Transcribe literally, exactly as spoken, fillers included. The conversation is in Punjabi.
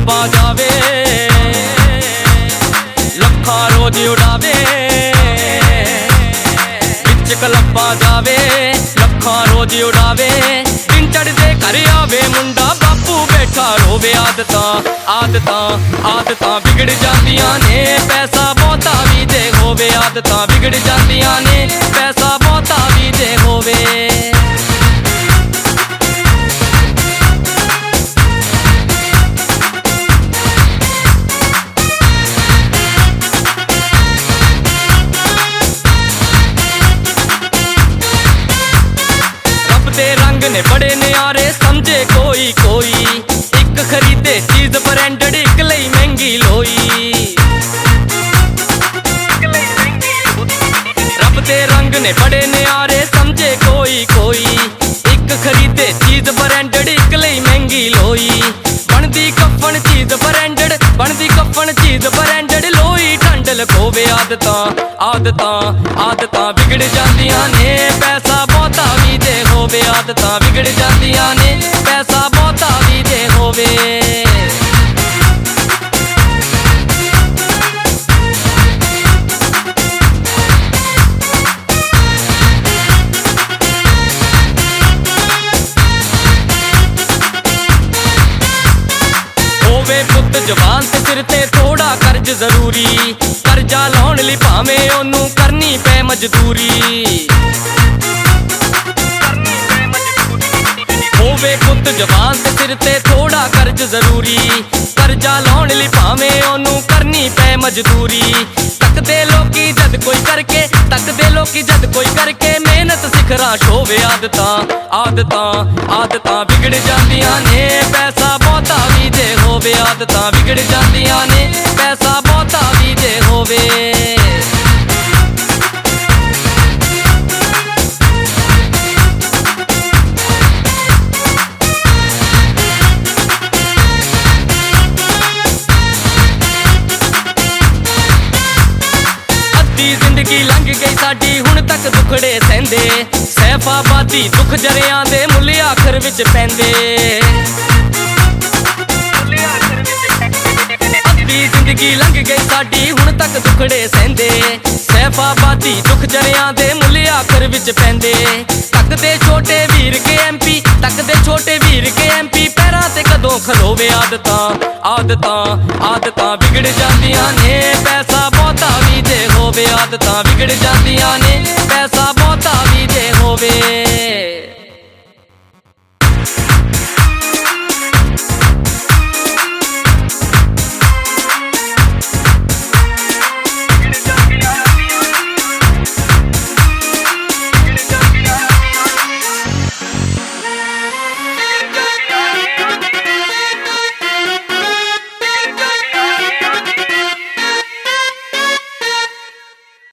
ਲੱਭਾ ਜਾਵੇ, ਲੱਖਾਂ ਰੋਜ਼ ਉਡਾਵੇ, ਵਿੱਚ ਕਲੱਬਾ ਜਾਵੇ, ਲੱਖਾਂ ਰੋਜ਼ ਉਡਾਵੇ। ਦਿਨ ਚੜ੍ਹਦੇ ਘਰ ਆਵੇ ਮੁੰਡਾ, ਬਾਪੂ ਬੈਠਾ ਰੋਵੇ। ਆਦਤਾਂ ਆਦਤਾਂ ਆਦਤਾਂ ਵਿਗੜ ਜਾਂਦੀਆਂ ਨੇ, ਪੈਸਾ ਬਹੁਤਾ ਵੀ ਜੇ ਹੋਵੇ। ਆਦਤਾਂ ਵਿਗੜ ਜਾਂਦੀਆਂ ਨੇ, ਪੈਸਾ ਬਹੁਤਾ ਵੀ ਜੇ ਹੋਵੇ। ਦੇ ਰੰਗ ਨੇ ਬੜੇ ਨਿਆਰੇ ਸਮਝੇ ਕੋਈ ਕੋਈ, ਇੱਕ ਖਰੀਦੇ ਚੀਜ਼ ਬ੍ਰਾਂਡਡ, ਇੱਕ ਲਈ ਮਹਿੰਗੀ ਲੋਈ। ਰੱਬ ਦੇ ਰੰਗ ਨੇ ਬੜੇ ਨਿਆਰੇ ਸਮਝੇ ਕੋਈ ਕੋਈ, ਇੱਕ ਖਰੀਦੇ ਚੀਜ਼ ਬ੍ਰਾਂਡਡ, ਇੱਕ ਲਈ ਮਹਿੰਗੀ ਲੋਈ। ਬਣਦੀ ਕੱਫਣ ਚੀਜ਼ ਬ੍ਰਾਂਡਡ, ਬਣਦੀ ਕੱਫਣ ਚੀਜ਼ ਬ੍ਰਾਂਡਡ, ਲੋਈ ਠੰਡ ਲਕੋਵੇ। ਆਦਤਾਂ ਆਦਤਾਂ ਆਦਤਾਂ ਵਿਗੜ ਜਾਂਦੀਆਂ ਨੇ, ਪੈਸਾ ਬਹੁਤਾ ਵੀ ਜੇ ਹੋਵੇ। ਆਦਤਾਂ ਵਿਗੜ ਜਾਂਦੀਆਂ ਨੇ, ਪੈਸਾ ਬਹੁਤਾ ਵੀ ਜੇ ਹੋਵੇ। ਹੋਵੇ ਪੁੱਤ ਜਵਾਨ ਤੇ ਸਿਰ ਤੇ ਥੋੜਾ ਕਰਜ਼ ਜ਼ਰੂਰੀ, ਕਰਜ਼ਾ ਲਾਉਣ ਲਈ ਭਾਵੇਂ ਉਹਨੂੰ ਕਰਨੀ ਪੈ ਮਜ਼ਦੂਰੀ। ਹੋਵੇ ਪੁੱਤ ਜਵਾਨ ਤੇ ਸਿਰ ਤੇ ਥੋੜਾ ਕਰਜ਼ ਜ਼ਰੂਰੀ, ਕਰਜ਼ਾ ਲਾਉਣ ਲਈ ਭਾਵੇਂ ਉਹਨੂੰ ਕਰਨੀ ਪੈ ਮਜ਼ਦੂਰੀ। ਤੱਕਦੇ ਲੋਕੀ ਜਦ ਕੋਈ ਕਰਕੇ, ਤੱਕਦੇ ਲੋਕੀ ਜਦ ਕੋਈ ਕਰਕੇ, ਮਿਹਨਤ ਸਿਖਰਾਂ ਛੋਵੇ। ਆਦਤਾਂ ਆਦਤਾਂ ਆਦਤਾਂ ਵਿਗੜ ਜਾਂਦੀਆਂ ਨੇ, ਪੈਸਾ ਬਹੁਤਾ ਵੀ ਜੇ ਹੋਵੇ। ਆਦਤਾਂ ਵਿਗੜ ਜਾਂਦੀਆਂ ਨੇ, ਪੈਸਾ ਬਹੁਤਾ ਵੀ ਜੇ ਹੋਵੇ। ਜ਼ਿੰਦਗੀ ਲੰਘ ਗਈ ਸਾਡੀ, ਹੁਣ ਤੱਕ ਦੁਖੜੇ ਸਹਿੰਦੇ, ਸੈਫਾਬਾਦੀ ਦੁੱਖ ਜਰਿਆਂ ਦੇ ਮੁੱਲ ਆਖਰ ਵਿੱਚ ਪੈਂਦੇ। ਅੱਧੀ ਜ਼ਿੰਦਗੀ ਲੰਘ ਗਈ ਸਾਡੀ, ਹੁਣ ਤੱਕ ਦੁਖੜੇ ਸਹਿੰਦੇ, ਸੈਫਾਬਾਦੀ ਦੁੱਖ ਜਰਿਆਂ ਦੇ ਮੁੱਲ ਆਖਰ ਵਿੱਚ ਪੈਂਦੇ। ਤੱਕਦੇ ਛੋਟੇ ਵੀਰ ਕੇ ਐਮਪੀ, ਤੱਕਦੇ ਛੋਟੇ ਵੀਰ ਕੇ ਐਮਪੀ, ਪੈਰਾਂ ਤੇ ਕਦੋਂ ਖਲੋਵੇ। ਆਦਤਾਂ ਆਦਤਾਂ ਆਦਤਾਂ ਵਿਗੜ ਜਾਂਦੀਆਂ ਨੇ, ਪੈਸਾ ਬਹੁਤਾ ਵੀ ਜੇ ਹੋਵੇ। ਆਦਤਾਂ ਵਿਗੜ ਜਾਂਦੀਆਂ ਨੇ, ਪੈਸਾ ਬਹੁਤਾ ਵੀ ਜੇ ਹੋਵੇ।